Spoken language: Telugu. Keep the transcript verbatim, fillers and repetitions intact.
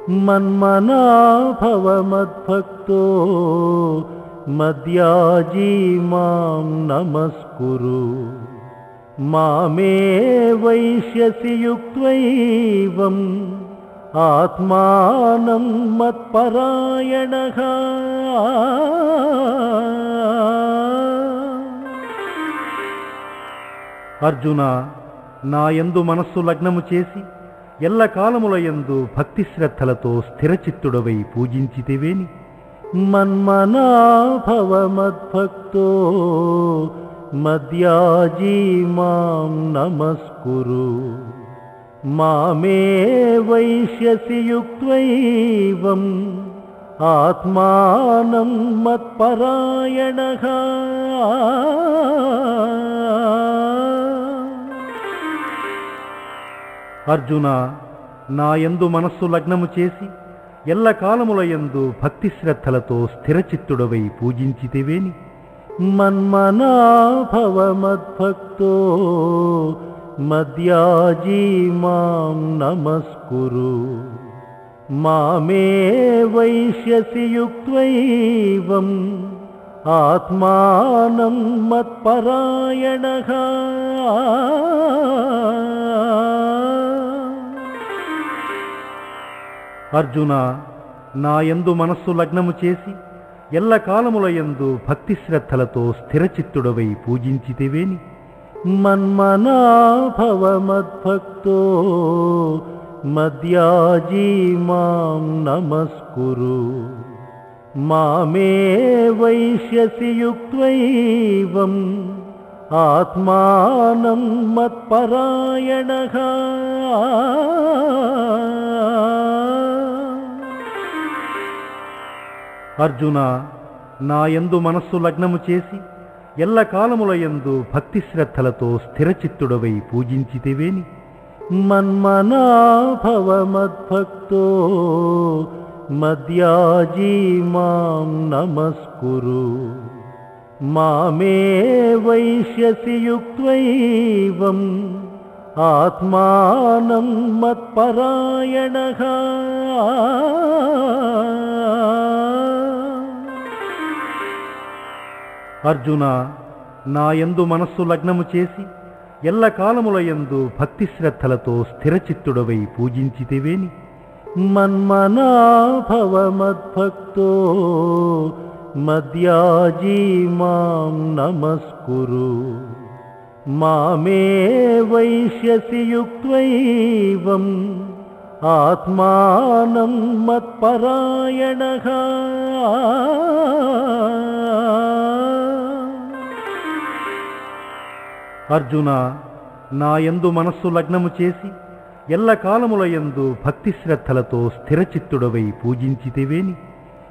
మన్మనా భవ మద్భక్తో మద్యాజీ మాం నమస్కురు. మామే వైష్యసి యుక్త్వైవం ఆత్మానం మత్పరాయణః. అర్జున, నా యందు మనస్సు లగ్నము చేసి ఎల్లకాలముల యందు భక్తి శ్రద్ధలతో స్థిరచిత్తుడవై పూజించితివేని. మన్మనా భవ మద్భక్తో మద్యాజీ మాం నమస్కురు. మామే వైష్యసి యుక్త్వైవం ఆత్మానం మత్పరాయణః. అర్జున, నా యందు మనస్సు లగ్నము చేసి ఎల్లకాలముల యందు భక్తి శ్రద్ధలతో స్థిరచిత్తుడవై పూజించితివేని. మన్మనా భవ మద్భక్తో మద్యాజీ మాం నమస్కురు. మామే వైష్యసి యుక్త్వైవం ఆత్మానం మత్పరాయణః. అర్జున, నా యందు మనస్సు లగ్నము చేసి ఎల్లకాలముల యందు భక్తి శ్రద్ధలతో స్థిరచిత్తుడవై పూజించితివేని. మన్మనా భవ మద్భక్తో మద్యాజీ మాం నమస్కురు. మామే వైష్యసి యుక్త్వైవం ఆత్మానం మత్పరాయణః. అర్జున, నా యందు మనస్సు లగ్నము చేసి ఎల్లకాలముల యందు భక్తి శ్రద్ధలతో స్థిరచిత్తుడవై పూజించితివేని. మన్మనా భవ మద్భక్తో మద్యాజీ మాం నమస్కురు. మామే వైష్యసి యుక్త్వైవం ఆత్మానం మత్పరాయణః. అర్జున, నా యందు మనస్సు లగ్నము చేసి ఎల్లకాలముల యందు భక్తి శ్రద్ధలతో స్థిరచిత్తుడవై పూజించితివేని. మన్మనా భవ మద్భక్తో మద్యాజీ మాం నమస్కురు. మామే వైష్యసి యుక్త్వైవం ఆత్మానం మత్పరాయణః. అర్జున, నా యందు మనస్సు లగ్నము చేసి ఎల్లకాలముల యందు భక్తి శ్రద్ధలతో స్థిరచిత్తుడవై పూజించితివేని.